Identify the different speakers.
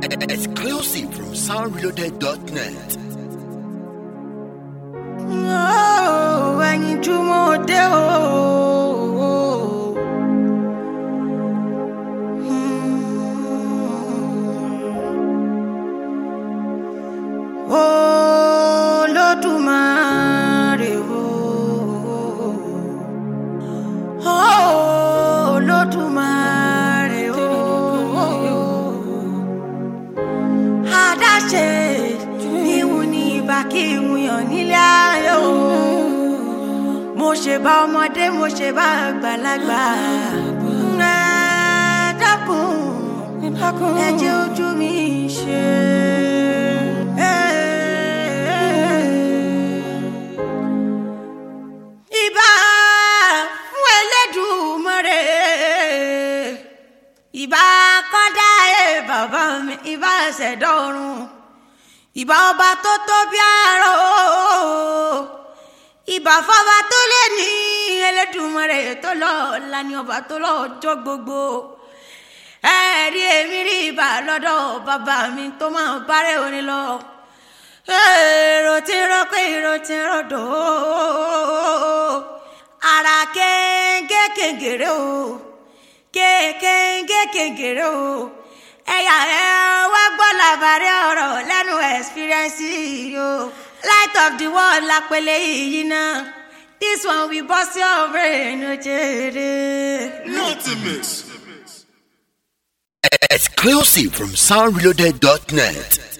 Speaker 1: Exclusive from soundreloaded.net.
Speaker 2: Oh, ẹ̀yin tí mo dé o. Olódùmarè o. Olódùmarè o. Adáṣe ìwù ní ìbá kí ìwùyàn nílé ayé o. Mo ṣe bá ọmọdé, mo ṣe bá àgbàlagbà. Ẹ dákun, ẹ jẹ́ ojú mi ṣe. Ìbà fún Elédùmarè, ìbà kọ́dá bàbá mi, ìbà ṣẹ̀dá ọ̀run, ìbà ọba tó tó bí àrò, ìbà fọba tó lé ní Elédùmarè tó lọ́la ní ọba tó lọ́jọ́ gbogbo. Ẹ̀rí èmi rí ìbà lọ́dọ̀ bàbá mi tó máa bárẹ̀ òní lọ. Èrò tí ń rọ pé èrò tí ń rọ̀dọ̀ ara kéńgé o, kéńgé o. Ẹ̀yà ẹ̀ wá gbọ́ làbàrẹ̀ ọ̀rọ̀ lẹ́nu experience o. Light of the world lápẹ̀lẹ̀ yìí náà. This one we bust your brain ojere.
Speaker 1: Exclusive from soundreloaded.net.